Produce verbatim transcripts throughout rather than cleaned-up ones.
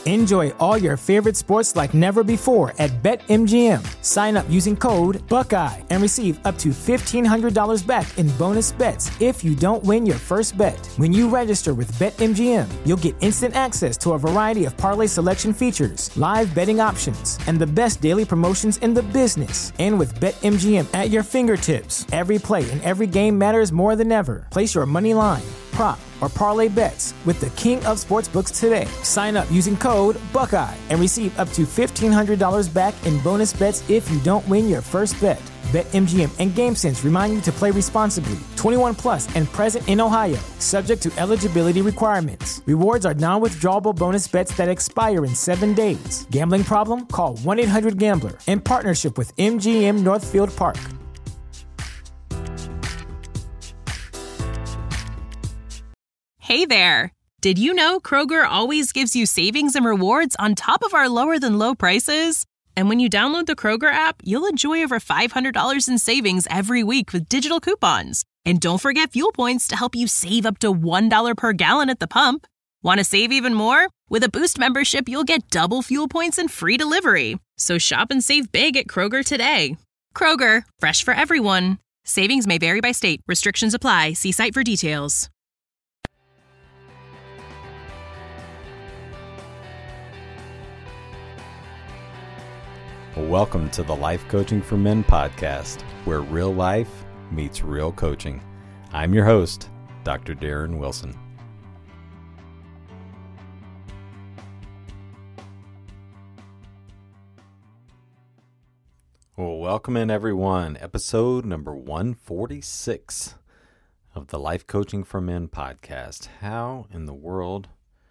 Enjoy all your favorite sports like never before at BetMGM. Sign up using code Buckeye and receive up to fifteen hundred dollars back in bonus bets if you don't win your first bet. When you register with BetMGM, you'll get instant access to a variety of parlay selection features, live betting options, and the best daily promotions in the business. And with BetMGM at your fingertips, every play and every game matters more than ever. Place your money line, prop, or parlay bets with the king of sportsbooks today. Sign up using code Buckeye and receive up to fifteen hundred dollars back in bonus bets if you don't win your first bet. BetMGM and GameSense remind you to play responsibly. twenty-one plus and present in Ohio, subject to eligibility requirements. Rewards are non-withdrawable bonus bets that expire in seven days. Gambling problem? Call one eight hundred gambler in partnership with M G M Northfield Park. Hey there! Did you know Kroger always gives you savings and rewards on top of our lower-than-low prices? And when you download the Kroger app, you'll enjoy over five hundred dollars in savings every week with digital coupons. And don't forget fuel points to help you save up to one dollar per gallon at the pump. Want to save even more? With a Boost membership, you'll get double fuel points and free delivery. So shop and save big at Kroger today. Kroger, fresh for everyone. Savings may vary by state. Restrictions apply. See site for details. Welcome to the Life Coaching for Men podcast, where real life meets real coaching. I'm your host, Doctor Darren Wilson. Well, welcome in everyone. Episode number one forty-six of the Life Coaching for Men podcast. How in the world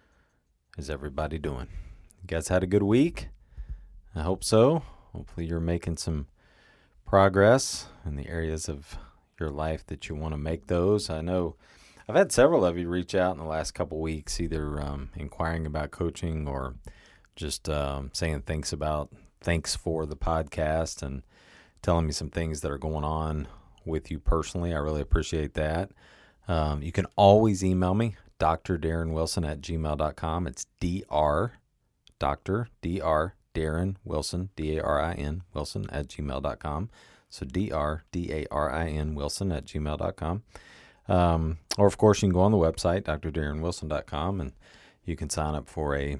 is everybody doing? You guys had a good week? I hope so. Hopefully you're making some progress in the areas of your life that you want to make those. I know I've had several of you reach out in the last couple weeks, either um, inquiring about coaching or just um, saying thanks about, thanks for the podcast and telling me some things that are going on with you personally. I really appreciate that. Um, you can always email me, D R Darren Wilson at gmail dot com. It's Dr. Dr. Dr. Darren Wilson, D A R I N, Wilson at gmail dot com. So D-R, D A R I N, Wilson at gmail dot com. Um, or, of course, you can go on the website, D R Darren Wilson dot com, and you can sign up for a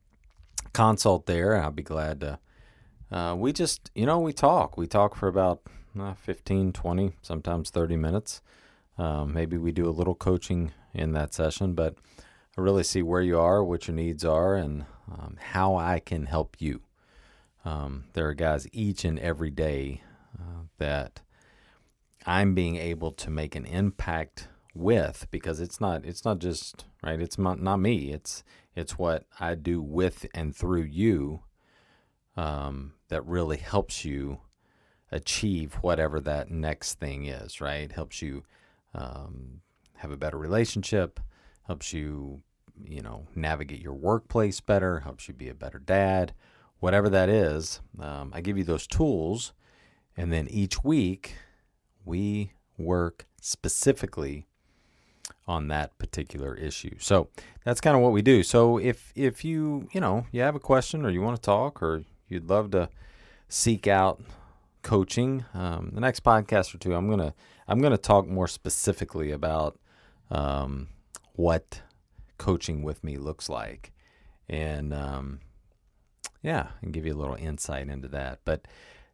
consult there. I'll be glad to. Uh, we just, you know, we talk. We talk for about uh, fifteen, twenty, sometimes thirty minutes. Um, maybe we do a little coaching in that session, but I really see where you are, what your needs are, and um, how I can help you. Um, there are guys each and every day uh, that I'm being able to make an impact with, because it's not it's not just right. It's not, not me. It's it's what I do with and through you um, that really helps you achieve whatever that next thing is. Right? Helps you um, have a better relationship. Helps you, you know, navigate your workplace better, helps you be a better dad, whatever that is. Um, I give you those tools, and then each week we work specifically on that particular issue. So that's kind of what we do. So if if you, you know, you have a question or you want to talk or you'd love to seek out coaching, um, the next podcast or two, I'm gonna I'm gonna talk more specifically about um, what coaching with me looks like, and um, yeah, and give you a little insight into that. But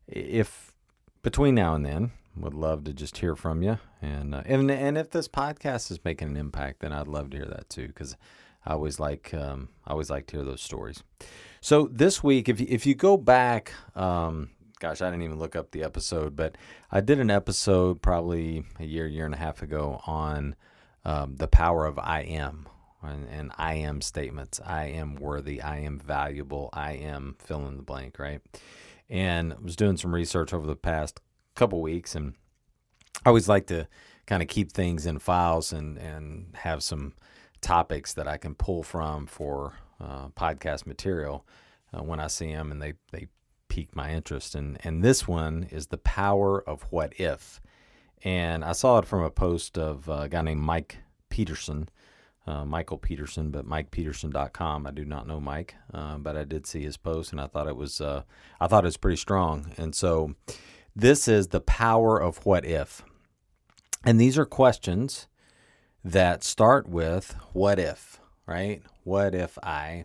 if between now and then, would love to just hear from you, and uh, and and if this podcast is making an impact, then I'd love to hear that too, because I always like um, I always like to hear those stories. So this week, if you, if you go back, um, gosh, I didn't even look up the episode, but I did an episode probably a year, year and a half ago on um, the power of I am. And, and I am statements. I am worthy. I am valuable. I am fill in the blank, right? And I was doing some research over the past couple weeks, and I always like to kind of keep things in files and, and have some topics that I can pull from for uh, podcast material uh, when I see them and they, they pique my interest. And, and this one is the power of what if. And I saw it from a post of a guy named Mike Peterson. uh, Michael Peterson, but mike peterson dot com. I do not know Mike, uh, but I did see his post, and I thought it was uh, I thought it was pretty strong. And so this is the power of what if. And these are questions that start with what if, right? What if I...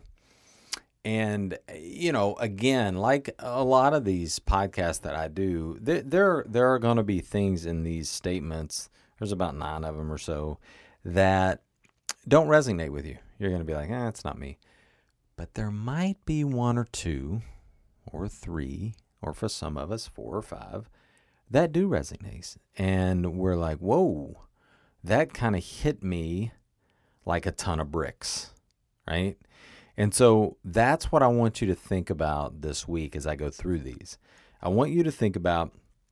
And, you know, again, like a lot of these podcasts that I do, there there, there are going to be things in these statements, there's about nine of them or so, that don't resonate with you. You're going to be like, eh, it's not me. But there might be one or two or three, or for some of us, four or five, that do resonate. And we're like, whoa, that kind of hit me like a ton of bricks, right? And so that's what I want you to think about this week as I go through these. I want you to think about,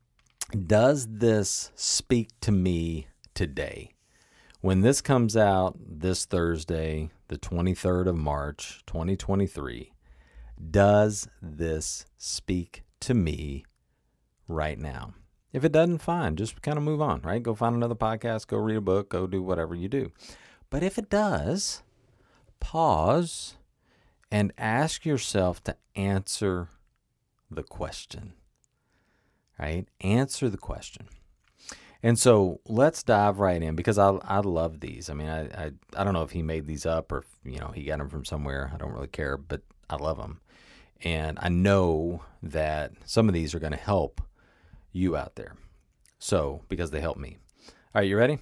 does this speak to me today? When this comes out this Thursday, the twenty-third of March, twenty twenty-three, does this speak to me right now? If it doesn't, fine. Just kind of move on, right? Go find another podcast, go read a book, go do whatever you do. But if it does, pause and ask yourself to answer the question, right? Answer the question. And so let's dive right in, because I I love these. I mean, I, I I don't know if he made these up or if, you know, he got them from somewhere. I don't really care, but I love them. And I know that some of these are going to help you out there. So, because they help me. All right, you ready?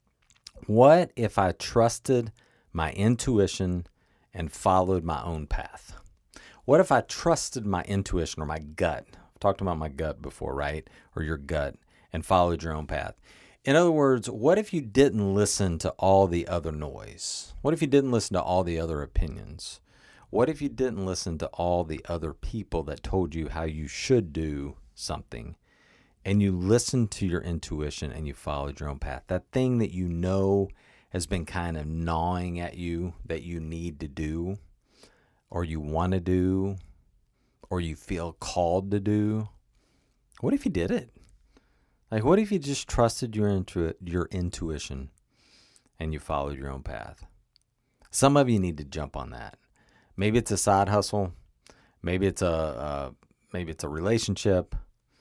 What if I trusted my intuition and followed my own path? What if I trusted my intuition or my gut? I've talked about my gut before, right? Or your gut, and followed your own path. In other words, what if you didn't listen to all the other noise? What if you didn't listen to all the other opinions? What if you didn't listen to all the other people that told you how you should do something, and you listened to your intuition and you followed your own path? That thing that you know has been kind of gnawing at you that you need to do, or you want to do, or you feel called to do. What if you did it? Like, what if you just trusted your intu- your intuition and you followed your own path? Some of you need to jump on that. Maybe it's a side hustle. Maybe it's a uh, maybe it's a relationship.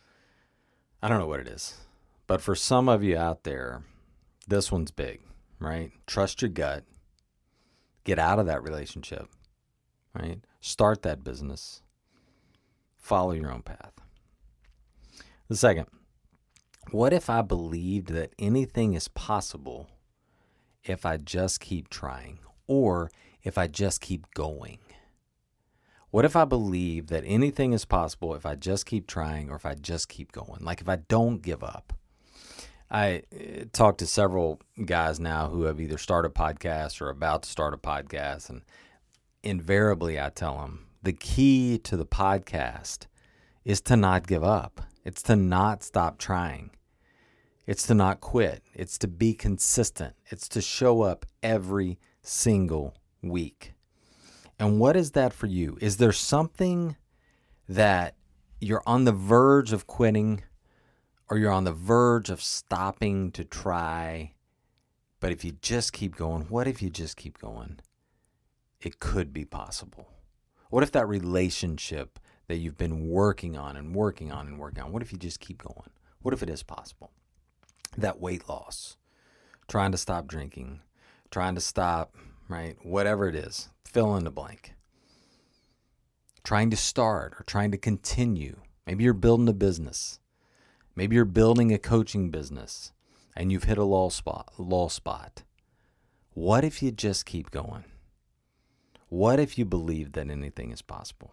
I don't know what it is. But for some of you out there, this one's big. Right? Trust your gut. Get out of that relationship. Right? Start that business. Follow your own path. The second, what if I believed that anything is possible if I just keep trying, or if I just keep going? What if I believe that anything is possible if I just keep trying, or if I just keep going? Like if I don't give up. I talked to several guys now who have either started podcasts or about to start a podcast, and invariably I tell them the key to the podcast is to not give up. It's to not stop trying. It's to not quit. It's to be consistent. It's to show up every single week. And what is that for you? Is there something that you're on the verge of quitting, or you're on the verge of stopping to try, but if you just keep going, what if you just keep going? It could be possible. What if that relationship that you've been working on and working on and working on, what if you just keep going? What if it is possible? That weight loss, trying to stop drinking, trying to stop, right, whatever it is, fill in the blank. Trying to start or trying to continue. Maybe you're building a business. Maybe you're building a coaching business and you've hit a lull spot, lull spot. What if you just keep going? What if you believe that anything is possible?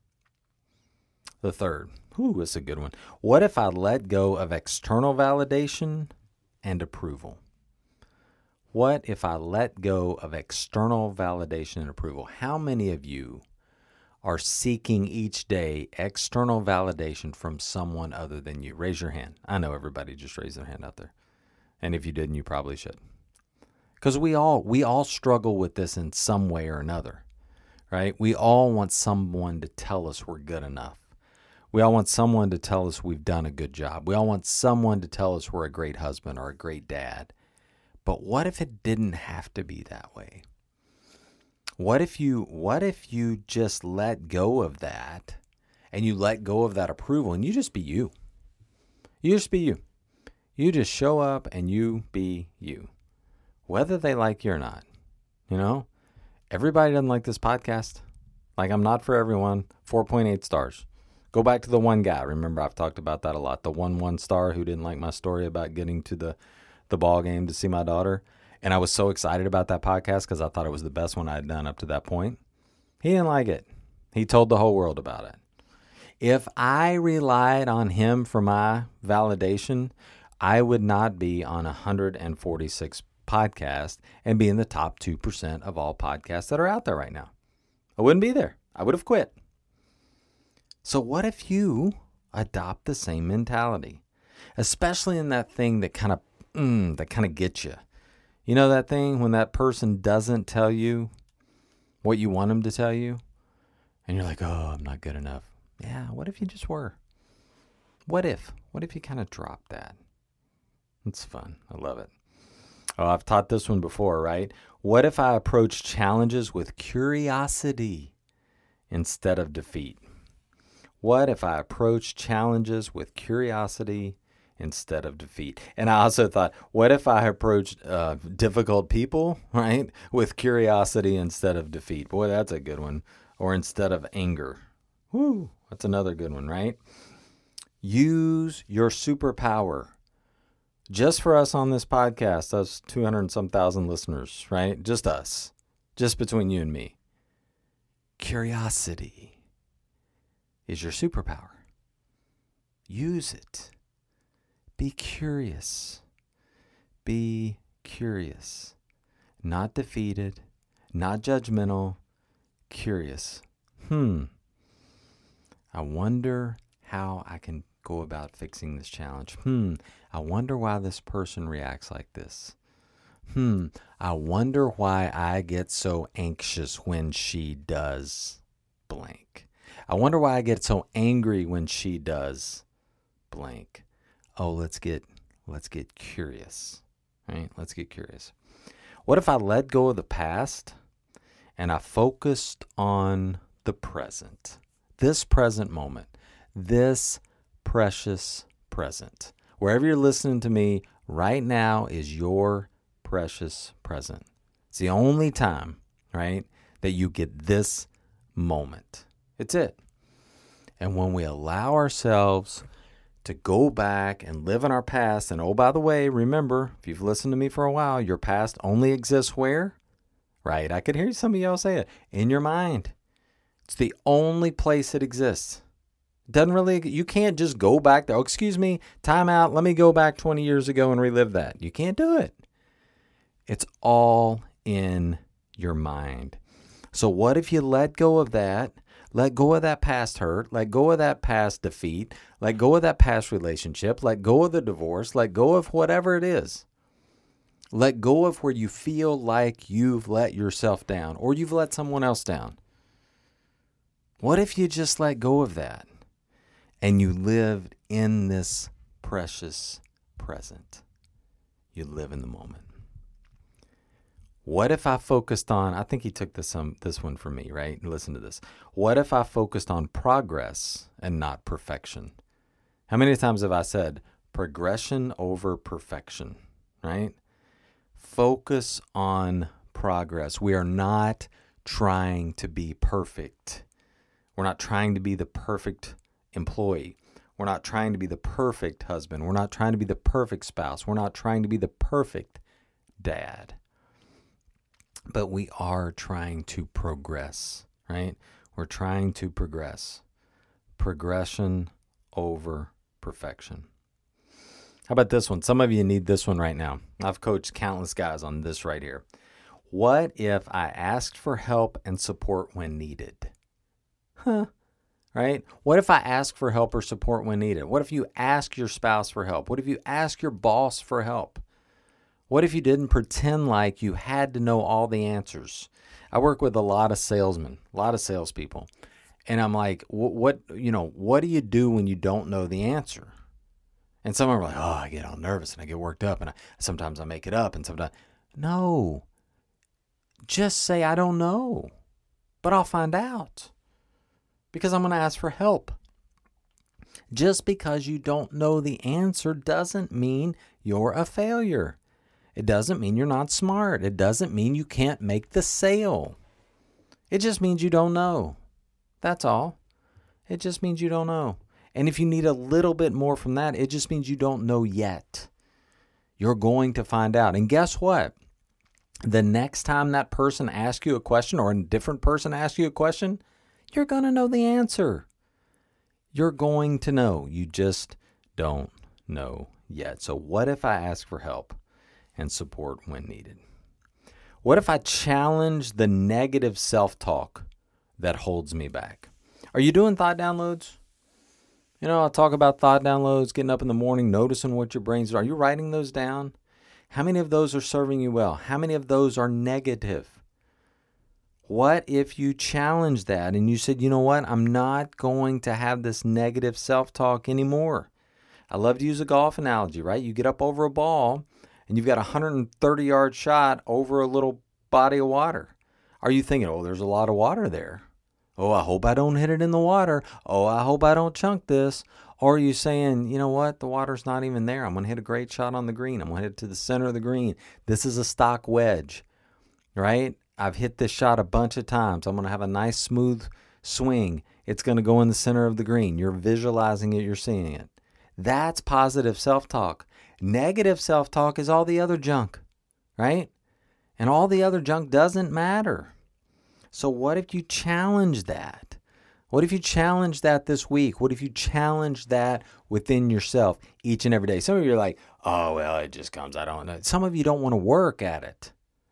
The third, whew, that's a good one. What if I let go of external validation and approval? What if I let go of external validation and approval? How many of you are seeking each day external validation from someone other than you? Raise your hand. I know everybody just raised their hand out there. And if you didn't, you probably should. Because we all we all struggle with this in some way or another, right? We all want someone to tell us we're good enough. We all want someone to tell us we've done a good job. We all want someone to tell us we're a great husband or a great dad. But what if it didn't have to be that way? What if you what if you just let go of that and you let go of that approval and you just be you? You just be you. You just show up and you be you. Whether they like you or not. You know? Everybody doesn't like this podcast. Like, I'm not for everyone. four point eight stars. Go back to the one guy. Remember, I've talked about that a lot. The one one star who didn't like my story about getting to the, the ball game to see my daughter. And I was so excited about that podcast because I thought it was the best one I had done up to that point. He didn't like it. He told the whole world about it. If I relied on him for my validation, I would not be on one hundred forty-six podcasts and be in the top two percent of all podcasts that are out there right now. I wouldn't be there. I would have quit. So what if you adopt the same mentality, especially in that thing that kind of mm, that kind of gets you? You know that thing when that person doesn't tell you what you want them to tell you, and you're like, "Oh, I'm not good enough." Yeah. What if you just were? What if? What if you kind of dropped that? It's fun. I love it. Oh, I've taught this one before, right? What if I approach challenges with curiosity instead of defeat? What if I approach challenges with curiosity instead of defeat? And I also thought, what if I approached uh, difficult people, right, with curiosity instead of defeat? Boy, that's a good one. Or instead of anger. Woo, that's another good one, right? Use your superpower. Just for us on this podcast, us two hundred and some thousand listeners, right? Just us. Just between you and me. Curiosity is your superpower. Use it. Be curious. Be curious. Not defeated. Not judgmental. Curious. Hmm. I wonder how I can go about fixing this challenge. Hmm. I wonder why this person reacts like this. Hmm. I wonder why I get so anxious when she does blank. I wonder why I get so angry when she does blank. Oh, let's get let's get curious. Right? Let's get curious. What if I let go of the past and I focused on the present? This present moment. This precious present. Wherever you're listening to me right now is your precious present. It's the only time, right, that you get this moment. It's it. And when we allow ourselves to go back and live in our past, and oh, by the way, remember, if you've listened to me for a while, your past only exists where? Right, I could hear some of y'all say it. In your mind. It's the only place it exists. Doesn't really, you can't just go back there. Oh, excuse me, time out. Let me go back twenty years ago and relive that. You can't do it. It's all in your mind. So what if you let go of that? Let go of that past hurt. Let go of that past defeat. Let go of that past relationship. Let go of the divorce. Let go of whatever it is. Let go of where you feel like you've let yourself down or you've let someone else down. What if you just let go of that and you lived in this precious present? You live in the moment. What if I focused on, I think he took this um, this one from me, right? Listen to this. What if I focused on progress and not perfection? How many times have I said progression over perfection, right? Focus on progress. We are not trying to be perfect. We're not trying to be the perfect employee. We're not trying to be the perfect husband. We're not trying to be the perfect spouse. We're not trying to be the perfect dad. But we are trying to progress, right? We're trying to progress. Progression over perfection. How about this one? Some of you need this one right now. I've coached countless guys on this right here. What if I asked for help and support when needed? Huh? Right? What if I ask for help or support when needed? What if you ask your spouse for help? What if you ask your boss for help? What if you didn't pretend like you had to know all the answers? I work with a lot of salesmen, a lot of salespeople. And I'm like, what, what, you know, what do you do when you don't know the answer? And some are like, oh, I get all nervous and I get worked up and I, sometimes I make it up and sometimes, no. Just say, I don't know, but I'll find out because I'm going to ask for help. Just because you don't know the answer doesn't mean you're a failure. It doesn't mean you're not smart. It doesn't mean you can't make the sale. It just means you don't know. That's all. It just means you don't know. And if you need a little bit more from that, it just means you don't know yet. You're going to find out. And guess what? The next time that person asks you a question or a different person asks you a question, you're going to know the answer. You're going to know. You just don't know yet. So what if I ask for help and support when needed? What if I challenge the negative self-talk that holds me back? Are you doing thought downloads? You know, I'll talk about thought downloads, getting up in the morning, noticing what your brain's doing. Are you writing those down? How many of those are serving you well? How many of those are negative? What if you challenge that and you said, you know what? I'm not going to have this negative self-talk anymore. I love to use a golf analogy, right? You get up over a ball and you've got a one hundred thirty yard shot over a little body of water. Are you thinking, oh, there's a lot of water there? Oh, I hope I don't hit it in the water. Oh, I hope I don't chunk this. Or are you saying, you know what? The water's not even there. I'm going to hit a great shot on the green. I'm going to hit it to the center of the green. This is a stock wedge, right? I've hit this shot a bunch of times. I'm going to have a nice smooth swing. It's going to go in the center of the green. You're visualizing it. You're seeing it. That's positive self-talk. Negative self-talk is all the other junk, right? And all the other junk doesn't matter. So what if you challenge that? What if you challenge that this week? What if you challenge that within yourself each and every day? Some of you are like, oh, well, it just comes. I don't know. Some of you don't want to work at it.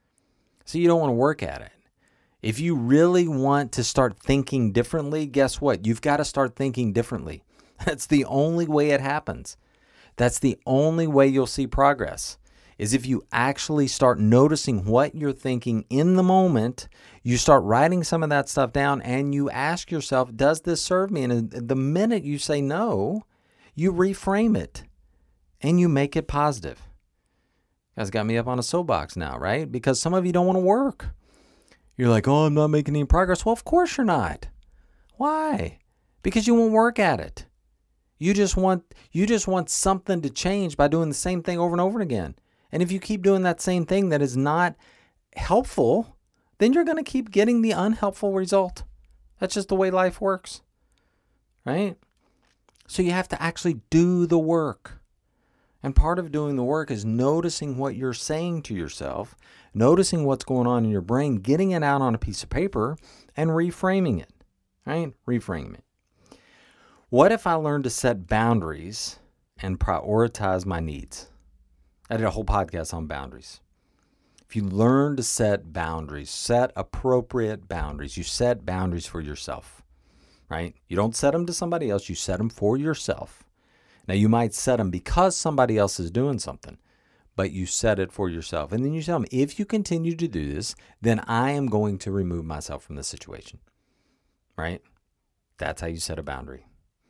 So you don't want to work at it. If you really want to start thinking differently, guess what? You've got to start thinking differently. That's the only way it happens. That's the only way you'll see progress, is if you actually start noticing what you're thinking in the moment, you start writing some of that stuff down, and you ask yourself, does this serve me? And the minute you say no, you reframe it, and you make it positive. You guys got me up on a soapbox now, right? Because some of you don't want to work. You're like, oh, I'm not making any progress. Well, of course you're not. Why? Because you won't work at it. You just want you just want something to change by doing the same thing over and over again. And if you keep doing that same thing that is not helpful, then you're going to keep getting the unhelpful result. That's just the way life works, right? So you have to actually do the work. And part of doing the work is noticing what you're saying to yourself, noticing what's going on in your brain, getting it out on a piece of paper, and reframing it, right? Reframing it. What if I learned to set boundaries and prioritize my needs? I did a whole podcast on boundaries. If you learn to set boundaries, set appropriate boundaries, you set boundaries for yourself, right? You don't set them to somebody else, you set them for yourself. Now, you might set them because somebody else is doing something, but you set it for yourself. And then you tell them, if you continue to do this, then I am going to remove myself from the situation, right? That's how you set a boundary.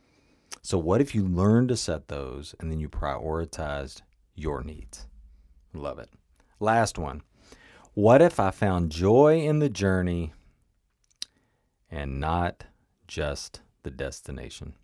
So what if you learn to set those and then you prioritized your needs? Love it. Last one. What if I found joy in the journey and not just the destination?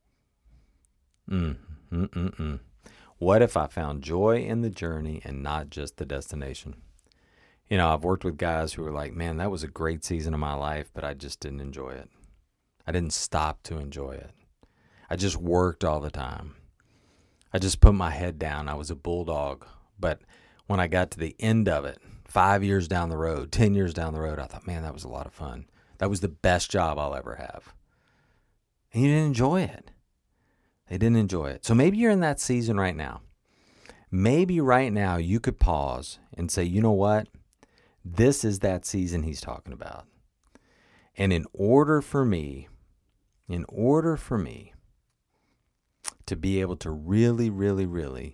Mm, mm, mm, mm. What if I found joy in the journey and not just the destination? You know, I've worked with guys who are like, man, that was a great season of my life, but I just didn't enjoy it. I didn't stop to enjoy it. I just worked all the time. I just put my head down. I was a bulldog. But when I got to the end of it, five years down the road, ten years down the road, I thought, man, that was a lot of fun. That was the best job I'll ever have. And you didn't enjoy it. They didn't enjoy it. So maybe you're in that season right now. Maybe right now you could pause and say, you know what? This is that season he's talking about. And in order for me, in order for me to be able to really, really, really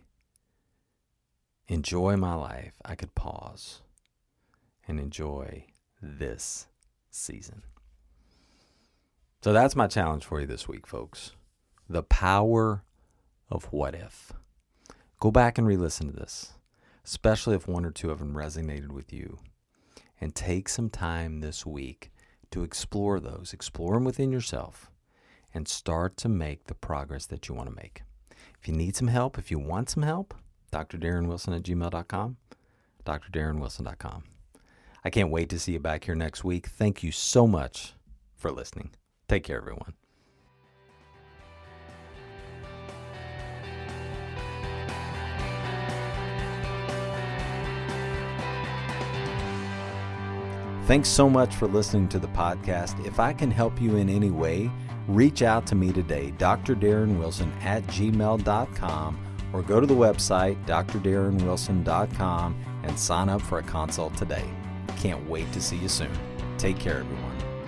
enjoy my life, I could pause and enjoy this season. So that's my challenge for you this week, folks. The power of what if. Go back and re-listen to this, especially if one or two of them resonated with you. And take some time this week to explore those. Explore them within yourself and start to make the progress that you want to make. If you need some help, if you want some help, D R Darren Wilson at gmail dot com, D R Darren Wilson dot com. I can't wait to see you back here next week. Thank you so much for listening. Take care, everyone. Thanks so much for listening to the podcast. If I can help you in any way, reach out to me today, D R Darren Wilson at gmail dot com, or go to the website, D R Darren Wilson dot com, and sign up for a consult today. Can't wait to see you soon. Take care, everyone.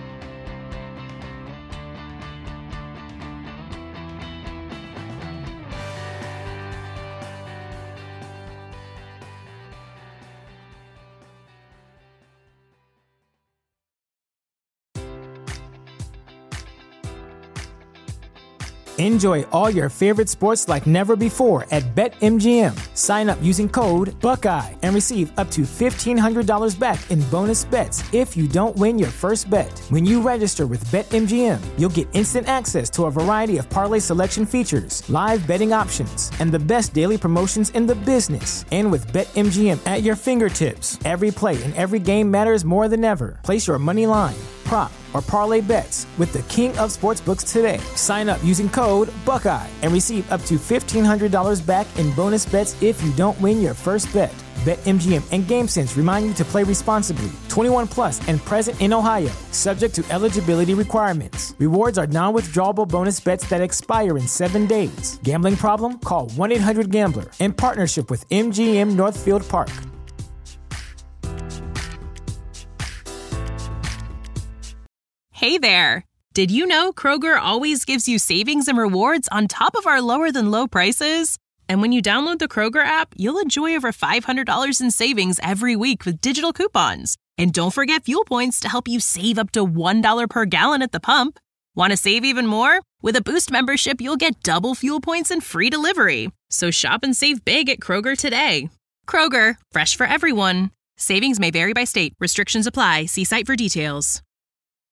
Enjoy all your favorite sports like never before at BetMGM. Sign up using code Buckeye and receive up to fifteen hundred dollars back in bonus bets if you don't win your first bet. When you register with BetMGM, you'll get instant access to a variety of parlay selection features, live betting options, and the best daily promotions in the business. And with BetMGM at your fingertips, every play and every game matters more than ever. Place your money line, prop, or parlay bets with the king of sportsbooks today. Sign up using code Buckeye and receive up to fifteen hundred dollars back in bonus bets if you don't win your first bet. BetMGM and GameSense remind you to play responsibly. twenty-one plus and present in Ohio, subject to eligibility requirements. Rewards are non-withdrawable bonus bets that expire in seven days. Gambling problem? Call one eight hundred gambler in partnership with M G M Northfield Park. Hey there! Did you know Kroger always gives you savings and rewards on top of our lower-than-low prices? And when you download the Kroger app, you'll enjoy over five hundred dollars in savings every week with digital coupons. And don't forget fuel points to help you save up to one dollar per gallon at the pump. Want to save even more? With a Boost membership, you'll get double fuel points and free delivery. So shop and save big at Kroger today. Kroger, fresh for everyone. Savings may vary by state. Restrictions apply. See site for details.